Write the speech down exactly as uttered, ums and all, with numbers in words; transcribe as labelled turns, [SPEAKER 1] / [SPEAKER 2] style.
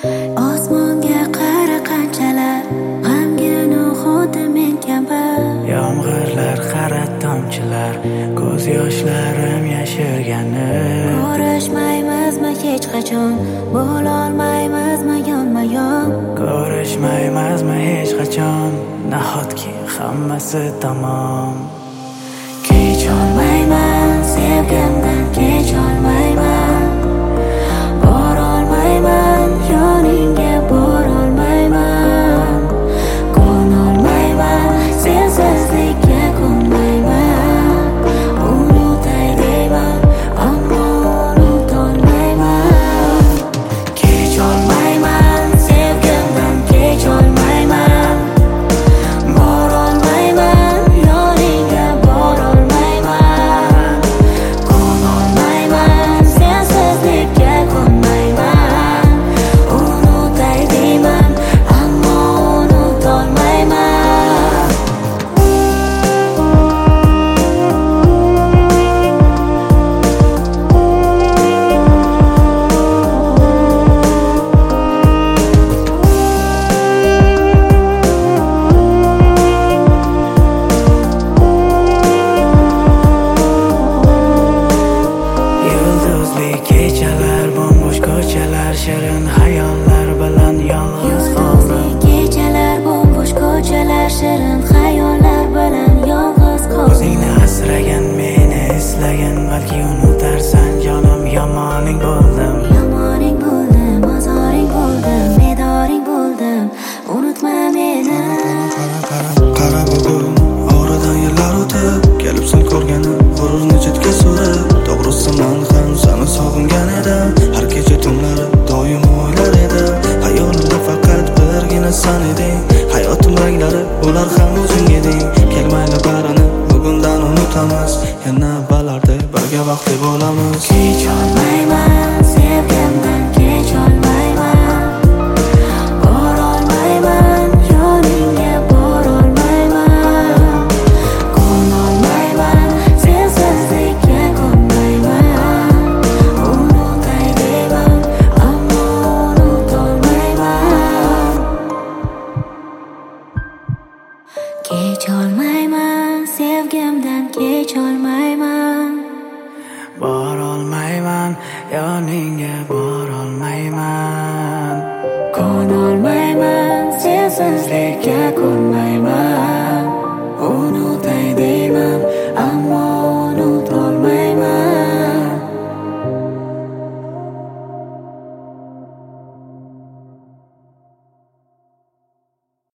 [SPEAKER 1] Osmonga qara qanchalar g'amgin xuddi men kabi.
[SPEAKER 2] Yomg'irlar qara tomchilar, ko'z yoshlarim yashirgani.
[SPEAKER 1] Ko'rishmaymizmi hech qachon, bo'lolmaymizmi yonma-yon.
[SPEAKER 2] Ko'rishmaymizmi hech qachon, nahotki hammasi tamom.
[SPEAKER 1] Kecholmayman sevgimdan, kecholmayman. Borolmayman yoningga, borolmayman. Ko'nolmayman sensizlikka, ko'nmayman. Unutay deyman, ammo unutolmayman. Kecholmayman sevgimdan, kecholmayman. Borolmayman yoningga, borolmayman. Ko'nolmayman sensizlikka, ko'nmayman. Unutay deyman, ammo unutolmayman.
[SPEAKER 2] Yulduzli kechalar, bombo'sh ko'chalar, shirin xayollar bilan yolg'iz
[SPEAKER 1] Yulduzli
[SPEAKER 2] qoldim.
[SPEAKER 1] kechalar, bombo'sh ko'chalar, shirin xayollar bilan yolg'iz qoldim.
[SPEAKER 2] O'zingni asragan, meni eslagan, balki unutarsan jonim, yomoning bo'ldim.
[SPEAKER 1] Yomoning bo'ldim, ozoring bo'ldim, medoring bo'ldim. Unutma meni.
[SPEAKER 3] Qara bugun oradan yillar o'tib, kelibsan ko'rganim g'ururni chetga surib. To'g'risi men ham seni sog'ingan edim, har kecha tunlari doim o'ylar edim. Hayolimda faqat birgina sen eding, hayotim ranglari ular ham o'zing eding. Kelmayli barini bugundan unutamiz, yana balarda birga vaqtli bo'lamiz.
[SPEAKER 1] Kecholmayman sevgimdan, kecholmayman. Borolmayman yoningga, borolmayman. Ko'nolmayman sensizlikka, ko'nmayman. Unutay deyman, ammo unutolmayman. Kecholmayman sevgimdan, kecholmayman.
[SPEAKER 2] Borolmayman yoningga, borolmayman.
[SPEAKER 1] Ko'nolmayman sensizlikka, ko'nmayman.